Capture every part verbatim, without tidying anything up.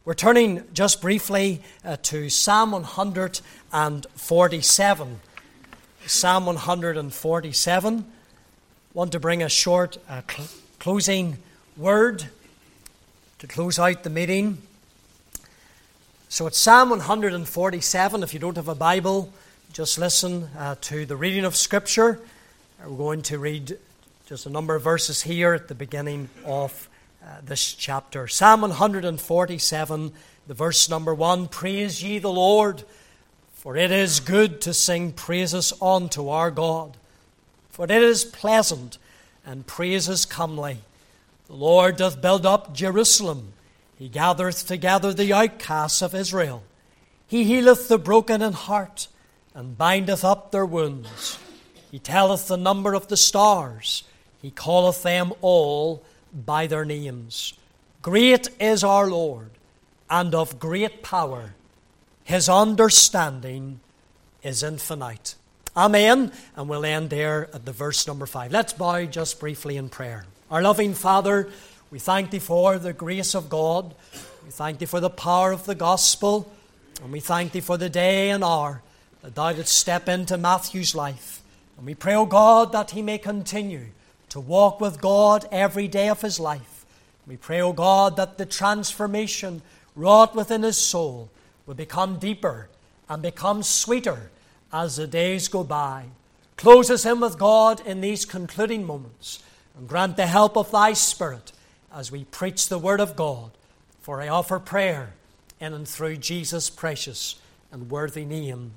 We're turning just briefly uh, to Psalm one forty-seven. Psalm one forty-seven. I want to bring a short uh, cl- closing word to close out the meeting. So it's Psalm one forty-seven. If you don't have a Bible, just listen uh, to the reading of Scripture. We're going to read just a number of verses here at the beginning of uh, this chapter. Psalm one forty-seven, the verse number one. Praise ye the Lord, for it is good to sing praises unto our God. For it is pleasant, and praises comely. The Lord doth build up Jerusalem. He gathereth together the outcasts of Israel. He healeth the broken in heart, and bindeth up their wounds. He telleth the number of the stars. He calleth them all by their names. Great is our Lord, and of great power. His understanding is infinite. Amen. And we'll end there at the verse number five. Let's bow just briefly in prayer. Our loving Father, we thank Thee for the grace of God. We thank Thee for the power of the gospel. And we thank Thee for the day and hour that Thou didst step into Matthew's life. And we pray, O God, that he may continue to walk with God every day of his life. We pray, O God, that the transformation wrought within his soul will become deeper and become sweeter as the days go by. Close us in with God in these concluding moments, and grant the help of Thy Spirit as we preach the Word of God. For I offer prayer in and through Jesus' precious and worthy name.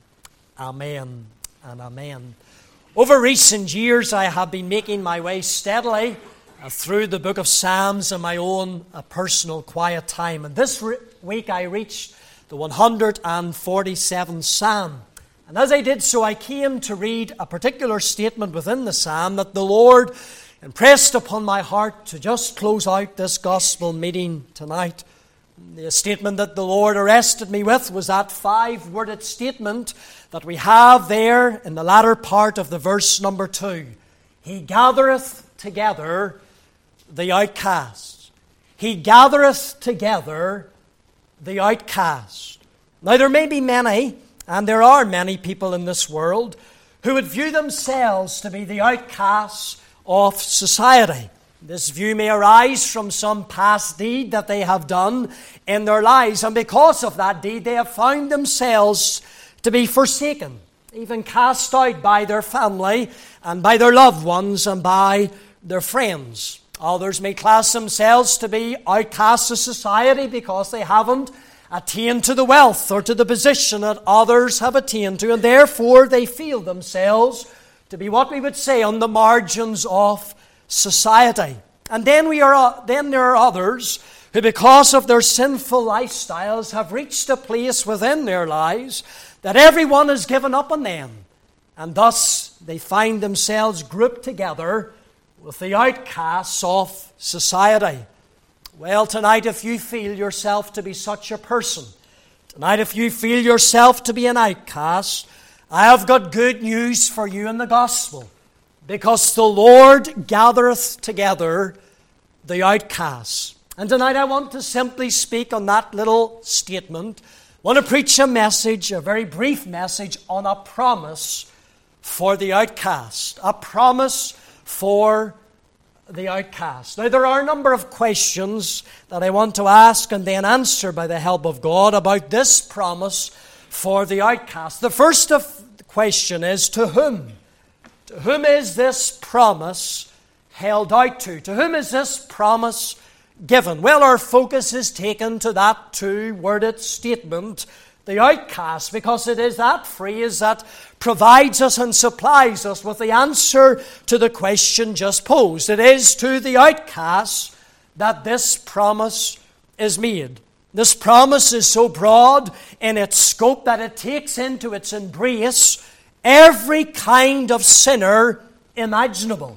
Amen and amen. Over recent years, I have been making my way steadily uh, through the book of Psalms in my own uh, personal quiet time. And this re- week I reached the one forty-seventh Psalm. And as I did so, I came to read a particular statement within the Psalm that the Lord impressed upon my heart to just close out this gospel meeting tonight. The statement that the Lord arrested me with was that five-worded statement that we have there in the latter part of the verse number two. He gathereth together the outcasts. He gathereth together the outcast. Now there may be many, and there are many people in this world, who would view themselves to be the outcasts of society. This view may arise from some past deed that they have done in their lives, and because of that deed they have found themselves to be forsaken, even cast out by their family and by their loved ones and by their friends. Others may class themselves to be outcasts of society because they haven't attained to the wealth or to the position that others have attained to, and therefore they feel themselves to be what we would say on the margins of society. And then we are then there are others who, because of their sinful lifestyles, have reached a place within their lives that everyone has given up on them, and thus they find themselves grouped together with the outcasts of society. Well, tonight, if you feel yourself to be such a person, tonight, if you feel yourself to be an outcast, I have got good news for you in the gospel, because the Lord gathereth together the outcasts. And tonight I want to simply speak on that little statement. I want to preach a message, a very brief message, on a promise for the outcast. A promise for the outcast. Now there are a number of questions that I want to ask and then answer by the help of God about this promise for the outcast. The first of the question is, to whom? To whom is this promise held out to? To whom is this promise given? Well, our focus is taken to that two-worded statement, the outcast, because it is that phrase that provides us and supplies us with the answer to the question just posed. It is to the outcast that this promise is made. This promise is so broad in its scope that it takes into its embrace every kind of sinner imaginable,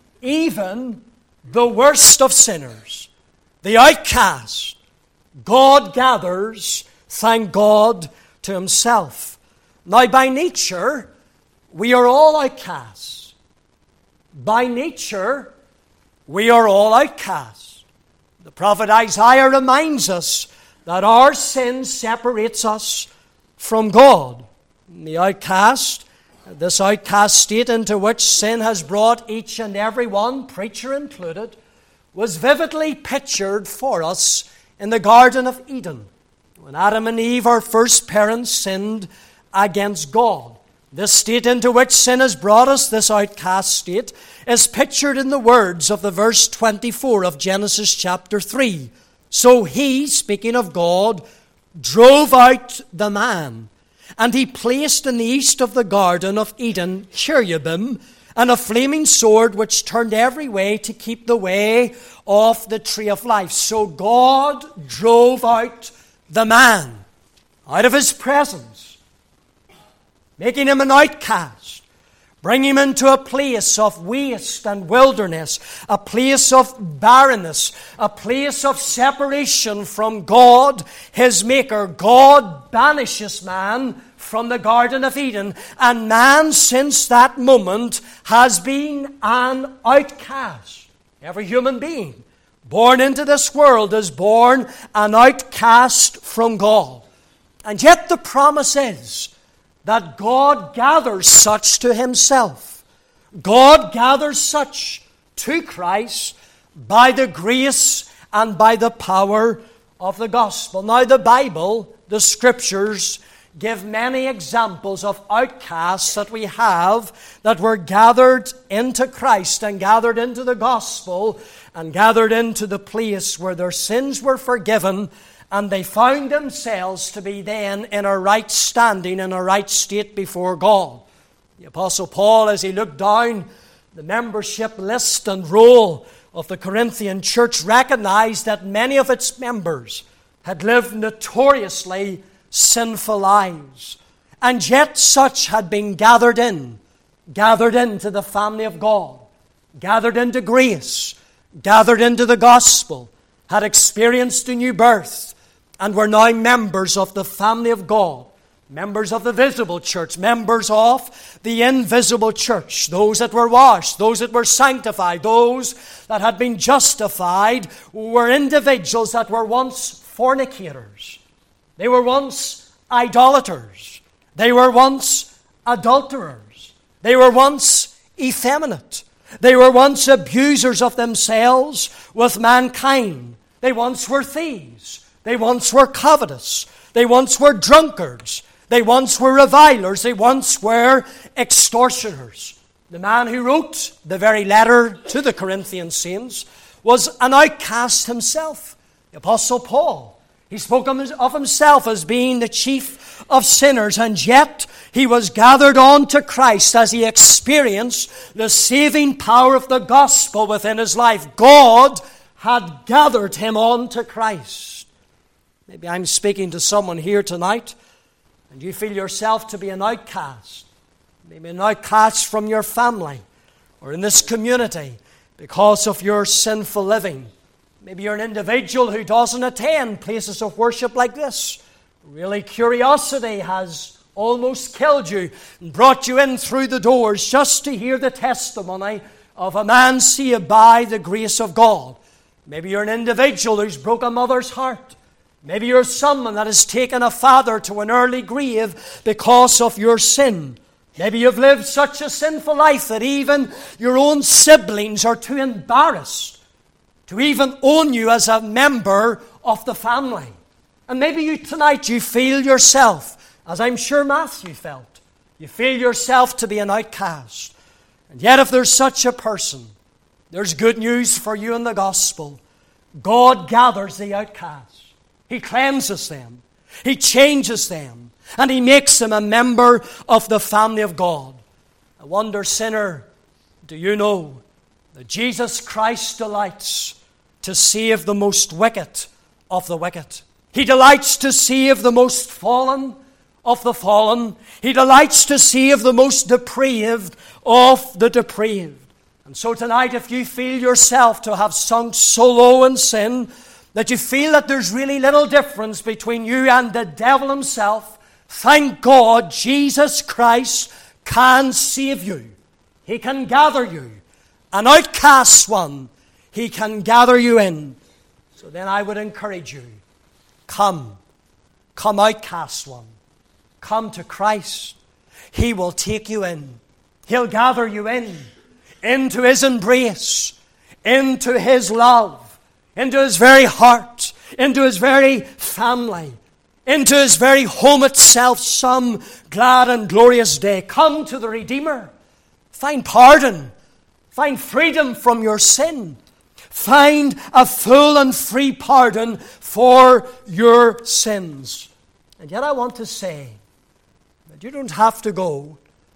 even the worst of sinners, the outcast. God gathers, thank God, to Himself. Now, by nature, we are all outcasts. By nature, we are all outcasts. The prophet Isaiah reminds us that our sin separates us from God. The outcast, this outcast state into which sin has brought each and every one, preacher included, was vividly pictured for us in the Garden of Eden, when Adam and Eve, our first parents, sinned against God. This state into which sin has brought us, this outcast state, is pictured in the words of the verse twenty-four of Genesis chapter three. So he, speaking of God, drove out the man, and he placed in the east of the Garden of Eden cherubim and a flaming sword which turned every way to keep the way of the tree of life. So God drove out the man out of his presence, making him an outcast, bringing him into a place of waste and wilderness, a place of barrenness, a place of separation from God, his Maker. God banishes man from the Garden of Eden, and man since that moment has been an outcast. Every human being born into this world is born an outcast from God. And yet the promise is that God gathers such to himself. God gathers such to Christ by the grace and by the power of the gospel. Now the Bible, the Scriptures, give many examples of outcasts that we have that were gathered into Christ and gathered into the gospel and gathered into the place where their sins were forgiven, and they found themselves to be then in a right standing, in a right state before God. The Apostle Paul, as he looked down the membership list and roll of the Corinthian church, recognized that many of its members had lived notoriously sinful lives. And yet such had been gathered in, gathered into the family of God, gathered into grace, gathered into the gospel, had experienced a new birth, and were now members of the family of God, members of the visible church, members of the invisible church, those that were washed, those that were sanctified, those that had been justified, were individuals that were once fornicators. They were once idolaters. They were once adulterers. They were once effeminate. They were once abusers of themselves with mankind. They once were thieves. They once were covetous. They once were drunkards. They once were revilers. They once were extortioners. The man who wrote the very letter to the Corinthian saints was an outcast himself, the Apostle Paul. He spoke of himself as being the chief of sinners, and yet he was gathered on to Christ as he experienced the saving power of the gospel within his life. God had gathered him on to Christ. Maybe I'm speaking to someone here tonight, and you feel yourself to be an outcast. Maybe an outcast from your family or in this community because of your sinful living. Maybe you're an individual who doesn't attend places of worship like this. Really, curiosity has almost killed you and brought you in through the doors just to hear the testimony of a man saved by the grace of God. Maybe you're an individual who's broke a mother's heart. Maybe you're someone that has taken a father to an early grave because of your sin. Maybe you've lived such a sinful life that even your own siblings are too embarrassed to even own you as a member of the family. And maybe you tonight you feel yourself, as I'm sure Matthew felt, you feel yourself to be an outcast. And yet if there's such a person, there's good news for you in the gospel. God gathers the outcasts. He cleanses them. He changes them. And He makes them a member of the family of God. I wonder, sinner, do you know that Jesus Christ delights to save the most wicked of the wicked? He delights to save the most fallen of the fallen. He delights to save the most depraved of the depraved. And so tonight, if you feel yourself to have sunk so low in sin that you feel that there's really little difference between you and the devil himself, thank God Jesus Christ can save you. He can gather you. An outcast one, He can gather you in. So then I would encourage you, Come. Come, outcast one. Come to Christ. He will take you in. He'll gather you in, into His embrace, into His love, into His very heart, into His very family, into His very home itself some glad and glorious day. Come to the Redeemer. Find pardon. Find freedom from your sin. Find a full and free pardon for your sins. And yet I want to say that you don't have to go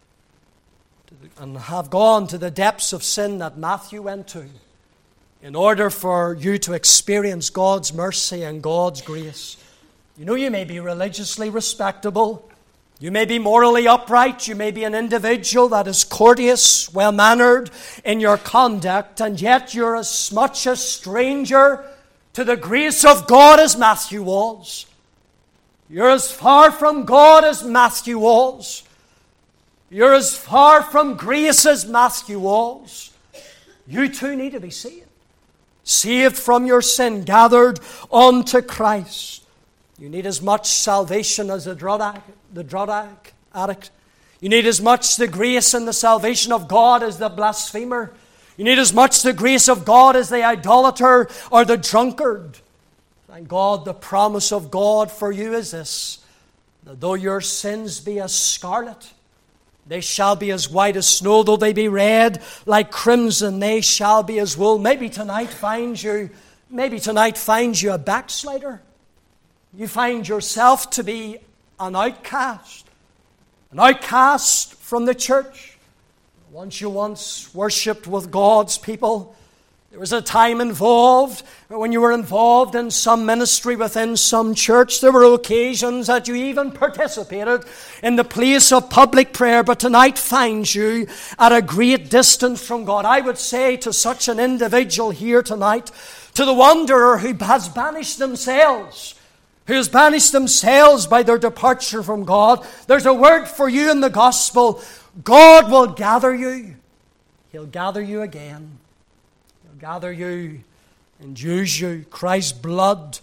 to the, and have gone to the depths of sin that Matthew went to in order for you to experience God's mercy and God's grace. You know, you may be religiously respectable. You may be morally upright. You may be an individual that is courteous, well-mannered in your conduct, and yet you're as much a stranger to the grace of God as Matthew was. You're as far from God as Matthew was. You're as far from grace as Matthew was. You too need to be saved. Saved from your sin, gathered unto Christ. You need as much salvation as the drug addict. The drug addict. You need as much the grace and the salvation of God as the blasphemer. You need as much the grace of God as the idolater or the drunkard. Thank God, the promise of God for you is this: that though your sins be as scarlet, they shall be as white as snow. Though they be red like crimson, they shall be as wool. Maybe tonight finds you, maybe tonight finds you a backslider. You find yourself to be an outcast, an outcast from the church. Once you once worshipped with God's people, there was a time involved when you were involved in some ministry within some church. There were occasions that you even participated in the place of public prayer, but tonight finds you at a great distance from God. I would say to such an individual here tonight, to the wanderer who has banished themselves, who has banished themselves by their departure from God, there's a word for you in the gospel. God will gather you. He'll gather you again. He'll gather you and use you. Christ's blood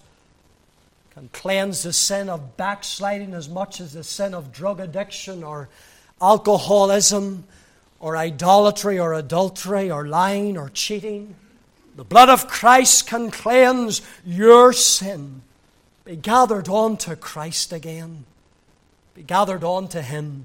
can cleanse the sin of backsliding as much as the sin of drug addiction or alcoholism or idolatry or adultery or lying or cheating. The blood of Christ can cleanse your sin. Be gathered on to Christ again. Be gathered on to Him.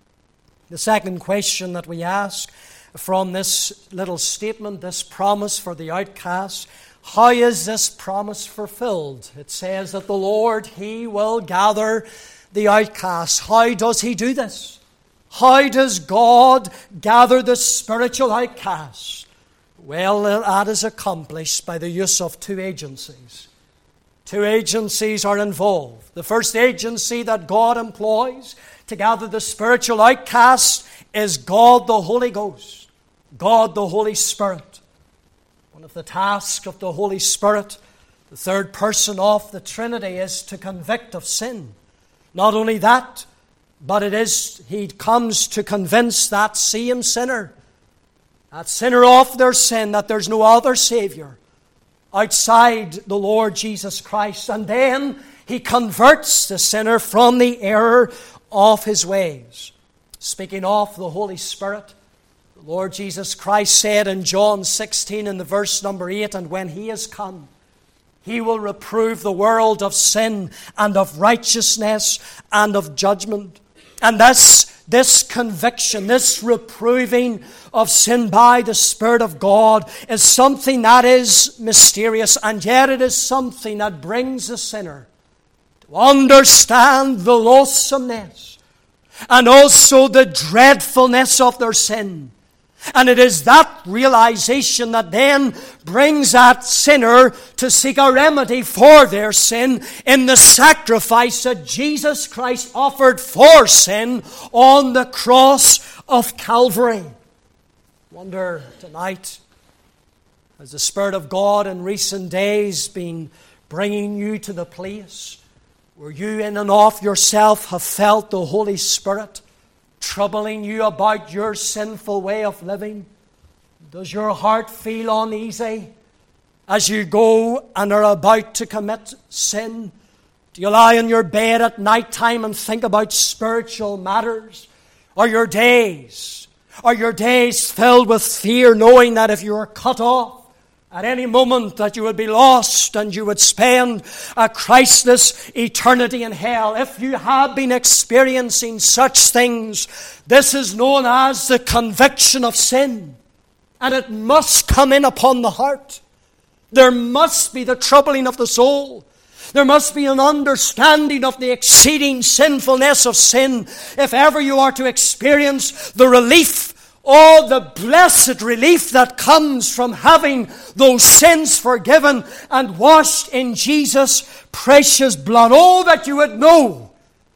The second question that we ask from this little statement, this promise for the outcast, how is this promise fulfilled? It says that the Lord, He will gather the outcast. How does He do this? How does God gather the spiritual outcast? Well, that is accomplished by the use of two agencies. Two agencies are involved. The first agency that God employs to gather the spiritual outcast is God the Holy Ghost, God the Holy Spirit. One of the tasks of the Holy Spirit, the third person of the Trinity, is to convict of sin. Not only that, but it is He comes to convince that same sinner, that sinner of their sin, that there's no other Savior outside the Lord Jesus Christ. And then He converts the sinner from the error of his ways. Speaking of the Holy Spirit, the Lord Jesus Christ said in John sixteen in the verse number eight, and when He is come, He will reprove the world of sin and of righteousness and of judgment. And this, this conviction, this reproving of sin by the Spirit of God is something that is mysterious, and yet it is something that brings the sinner to understand the loathsomeness and also the dreadfulness of their sin. And it is that realization that then brings that sinner to seek a remedy for their sin in the sacrifice that Jesus Christ offered for sin on the cross of Calvary. Wonder tonight, has the Spirit of God in recent days been bringing you to the place where you in and of yourself have felt the Holy Spirit troubling you about your sinful way of living? Does your heart feel uneasy as you go and are about to commit sin? Do you lie in your bed at night time and think about spiritual matters? Are your days, are your days filled with fear, knowing that if you are cut off at any moment that you would be lost and you would spend a Christless eternity in hell? If you have been experiencing such things, this is known as the conviction of sin. And it must come in upon the heart. There must be the troubling of the soul. There must be an understanding of the exceeding sinfulness of sin if ever you are to experience the relief, oh, the blessed relief that comes from having those sins forgiven and washed in Jesus' precious blood. Oh, that you would know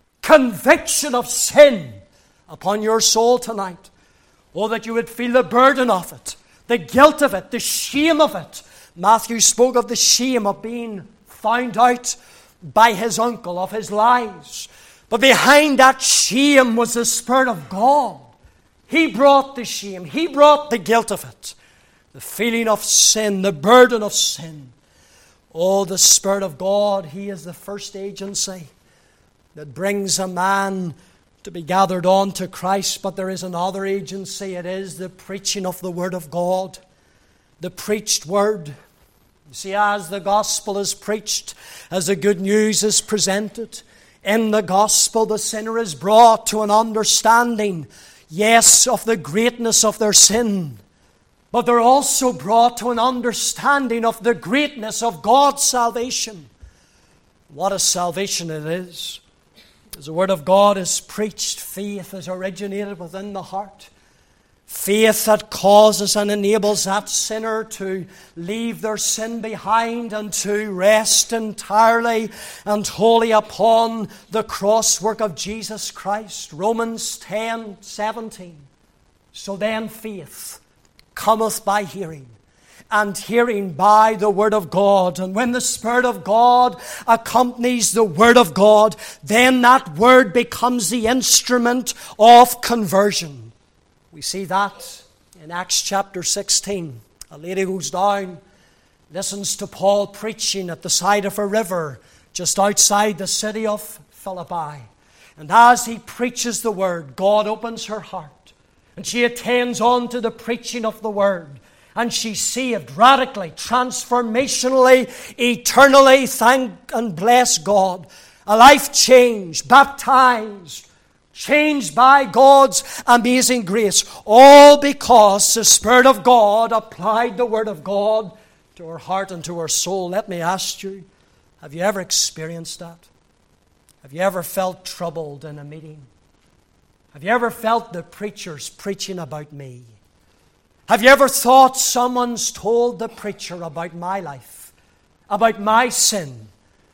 conviction of sin upon your soul tonight. Oh, that you would feel the burden of it, the guilt of it, the shame of it. Matthew spoke of the shame of being found out by his uncle, of his lies. But behind that shame was the Spirit of God. He brought the shame. He brought the guilt of it. The feeling of sin, the burden of sin. Oh, the Spirit of God, He is the first agency that brings a man to be gathered on to Christ. But there is another agency. It is the preaching of the Word of God. The preached Word. You see, as the gospel is preached, as the good news is presented, in the gospel the sinner is brought to an understanding, yes, of the greatness of their sin, but they're also brought to an understanding of the greatness of God's salvation. What a salvation it is. As the Word of God is preached, faith is originated within the heart. Faith that causes and enables that sinner to leave their sin behind and to rest entirely and wholly upon the cross work of Jesus Christ. Romans ten seventeen. So then faith cometh by hearing, and hearing by the Word of God. And when the Spirit of God accompanies the Word of God, then that Word becomes the instrument of conversion. We see that in Acts chapter sixteen. A lady goes down, listens to Paul preaching at the side of a river just outside the city of Philippi. And as he preaches the Word, God opens her heart. And she attends on to the preaching of the Word. And she's saved radically, transformationally, eternally. Thank and bless God. A life changed, baptized, changed by God's amazing grace. All because the Spirit of God applied the Word of God to her heart and to her soul. Let me ask you, have you ever experienced that? Have you ever felt troubled in a meeting? Have you ever felt the preachers preaching about me? Have you ever thought someone's told the preacher about my life, about my sin,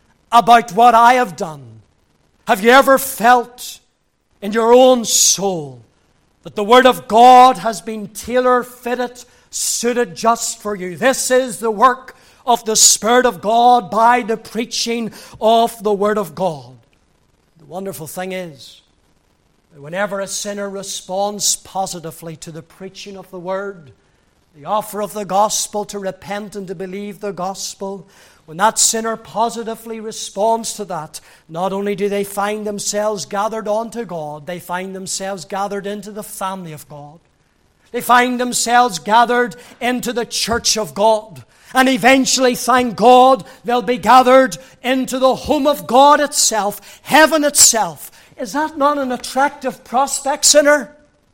about what I have done? Have you ever felt in your own soul that the Word of God has been tailor-fitted, suited just for you? This is the work of the Spirit of God by the preaching of the Word of God. The wonderful thing is that whenever a sinner responds positively to the preaching of the Word, the offer of the gospel to repent and to believe the gospel, when that sinner positively responds to that, not only do they find themselves gathered onto God, they find themselves gathered into the family of God. They find themselves gathered into the church of God. And eventually, thank God, they'll be gathered into the home of God itself, heaven itself. Is that not an attractive prospect, sinner?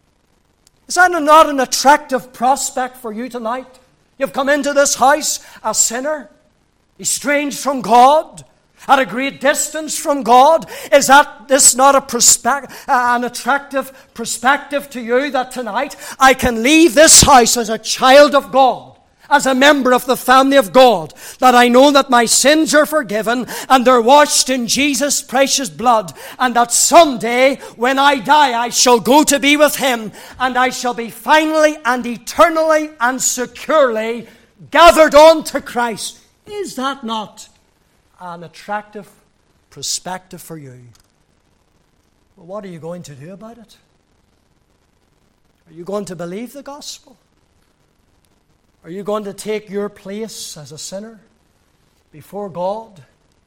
Is that not an attractive prospect for you tonight? You've come into this house a sinner, estranged from God, at a great distance from God. Is that this not a prospect, uh, an attractive perspective to you that tonight I can leave this house as a child of God, as a member of the family of God, that I know that my sins are forgiven and they're washed in Jesus' precious blood, and that someday when I die I shall go to be with Him, and I shall be finally and eternally and securely gathered on to Christ? Is that not an attractive perspective for you? Well, what are you going to do about it? Are you going to believe the gospel? Are you going to take your place as a sinner before God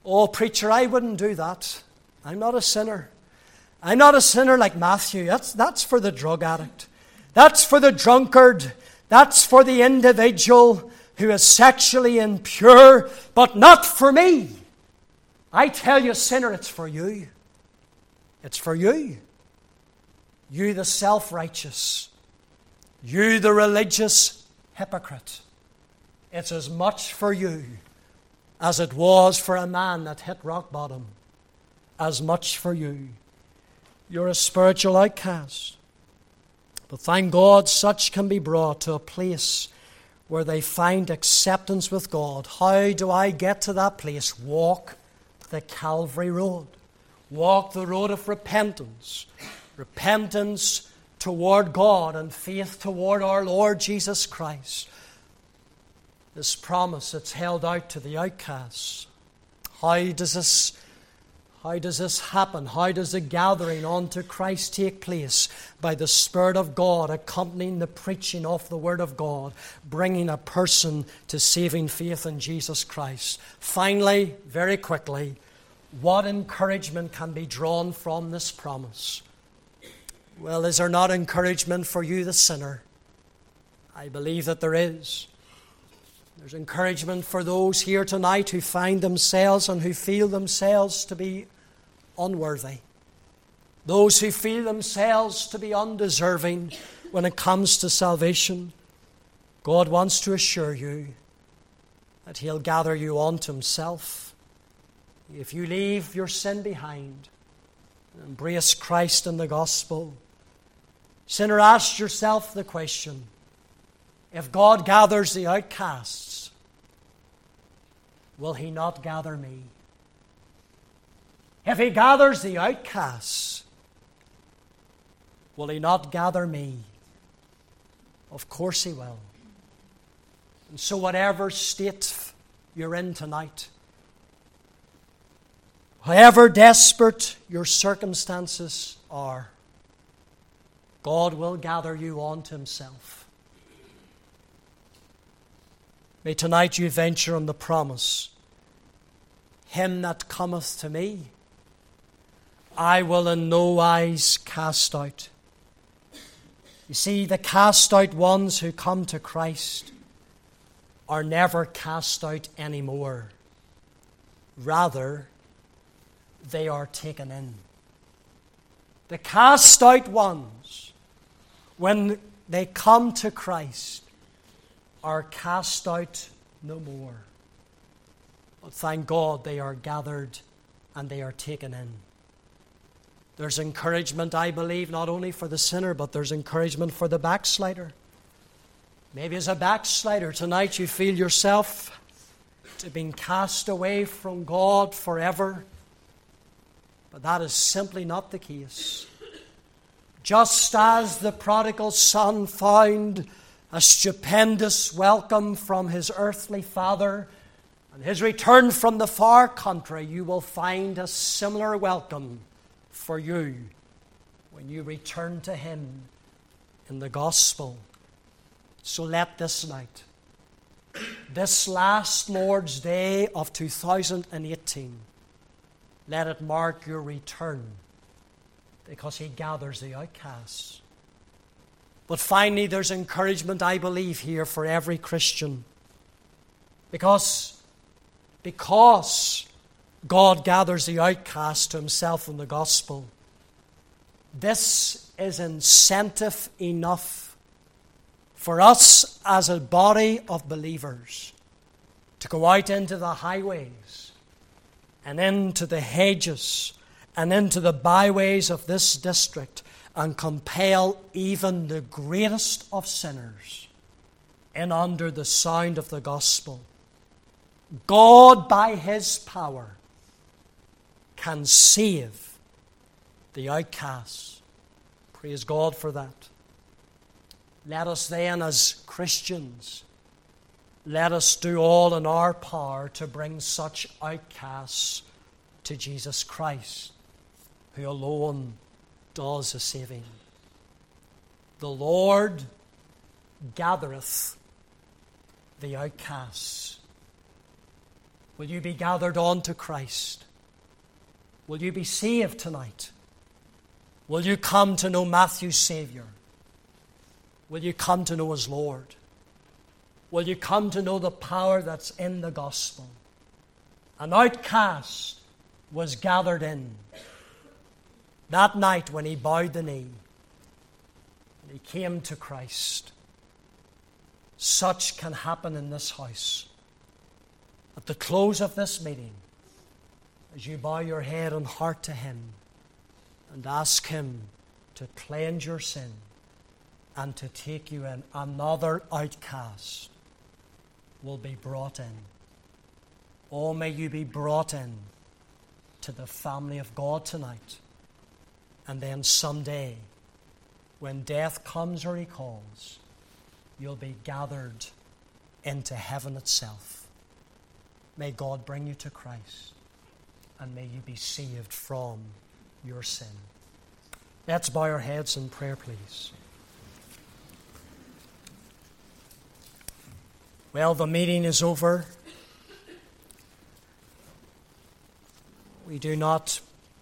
Oh, preacher, I wouldn't do that. I'm not a sinner. I'm not a sinner like Matthew. That's, that's for the drug addict. That's for the drunkard. That's for the individual who is sexually impure, but not for me. I tell you, sinner, it's for you. It's for you. You, the self-righteous. You, the religious hypocrite. It's as much for you as it was for a man that hit rock bottom. As much for you. You're a spiritual outcast. But thank God, such can be brought to a place where they find acceptance with God. How do I get to that place? Walk the Calvary road. Walk the road of repentance. Repentance toward God and faith toward our Lord Jesus Christ. This promise that's held out to the outcasts. How does this, how does this happen? How does the gathering unto Christ take place? By the Spirit of God accompanying the preaching of the Word of God, bringing a person to saving faith in Jesus Christ. Finally, very quickly, what encouragement can be drawn from this promise? Well, is there not encouragement for you, the sinner? I believe that there is. There's encouragement for those here tonight who find themselves and who feel themselves to be unworthy. Those who feel themselves to be undeserving when it comes to salvation. God wants to assure you that He'll gather you unto Himself. If you leave your sin behind and embrace Christ and the gospel. Sinner, ask yourself the question, if God gathers the outcasts, will He not gather me? If He gathers the outcasts, will He not gather me? Of course He will. And so whatever state you're in tonight, however desperate your circumstances are, God will gather you unto Himself. May tonight you venture on the promise, Him that cometh to me, I will in no wise cast out. You see, the cast out ones who come to Christ are never cast out anymore. Rather, they are taken in. The cast out ones, when they come to Christ, are cast out no more. But thank God they are gathered and they are taken in. There's encouragement, I believe, not only for the sinner, but there's encouragement for the backslider. Maybe as a backslider tonight you feel yourself to being cast away from God forever. But that is simply not the case. Just as the prodigal son found a stupendous welcome from his earthly father and his return from the far country, you will find a similar welcome for you when you return to Him in the gospel. So let this night, this last Lord's Day of two thousand eighteen, let it mark your return, because He gathers the outcasts. But finally, there's encouragement, I believe, here for every Christian. Because, because God gathers the outcast to Himself in the gospel, this is incentive enough for us as a body of believers to go out into the highways and into the hedges and into the byways of this district and compel even the greatest of sinners in under the sound of the gospel. God, by His power, can save the outcasts. Praise God for that. Let us then, as Christians, let us do all in our power to bring such outcasts to Jesus Christ, who alone does the saving. The Lord gathereth the outcasts. Will you be gathered on to Christ? Will you be saved tonight? Will you come to know Matthew's Savior? Will you come to know His Lord? Will you come to know the power that's in the gospel? An outcast was gathered in that night when he bowed the knee and he came to Christ. Such can happen in this house. At the close of this meeting, as you bow your head and heart to Him and ask Him to cleanse your sin and to take you in, another outcast will be brought in. Oh, may you be brought in to the family of God tonight. And then someday, when death comes or He calls, you'll be gathered into heaven itself. May God bring you to Christ, and may you be saved from your sin. Let's bow our heads in prayer, please. Well, the meeting is over. We do not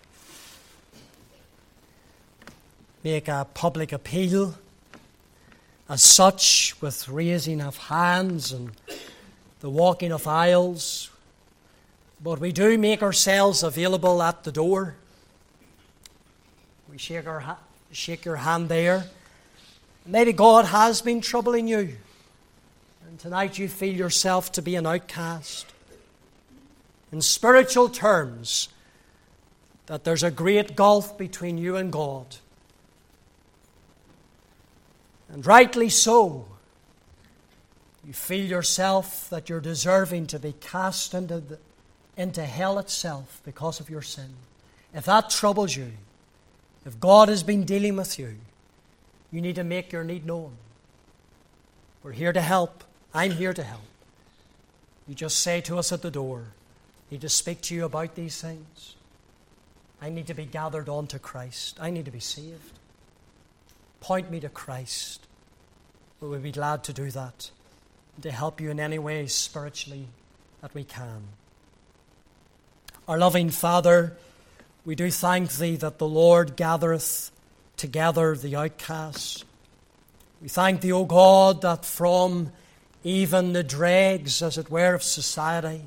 make a public appeal as such with raising of hands and the walking of aisles, but we do make ourselves available at the door. We shake our ha- shake your hand there. Maybe God has been troubling you, and tonight you feel yourself to be an outcast. In spiritual terms, that there's a great gulf between you and God. And rightly so. You feel yourself that you're deserving to be cast into, the, into hell itself because of your sin. If that troubles you, if God has been dealing with you, you need to make your need known. We're here to help. I'm here to help. You just say to us at the door, I need to speak to you about these things. I need to be gathered on to Christ. I need to be saved. Point me to Christ. We will be glad to do that, and to help you in any way spiritually that we can. Our loving Father, we do thank Thee that the Lord gathereth together the outcasts. We thank Thee, O God, that from even the dregs, as it were, of society,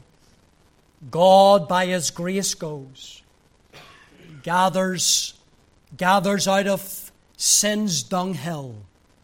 God by His grace goes, gathers, gathers out of sin's dunghill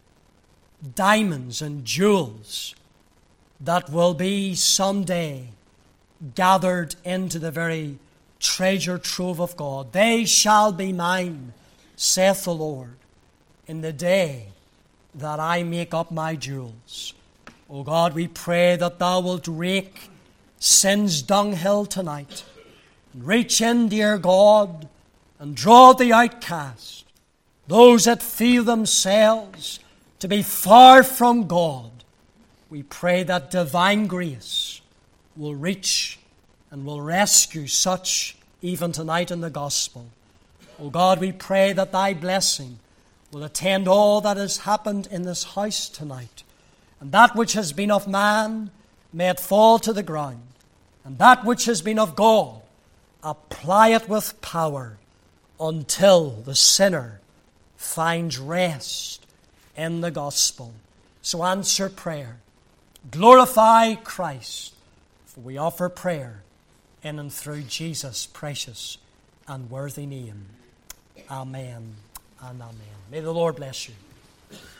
diamonds and jewels that will be someday gathered into the very treasure trove of God. They shall be mine, saith the Lord, in the day that I make up my jewels. O God, we pray that Thou wilt rake sin's dunghill tonight, and reach in, dear God, and draw the outcast, those that feel themselves to be far from God. We pray that divine grace will reach and will rescue such even tonight in the gospel. O God, we pray that Thy blessing will attend all that has happened in this house tonight, and that which has been of man, may it fall to the ground, and that which has been of God, apply it with power until the sinner finds rest in the gospel. So answer prayer. Glorify Christ, for we offer prayer in and through Jesus' precious and worthy name. Amen and amen. May the Lord bless you.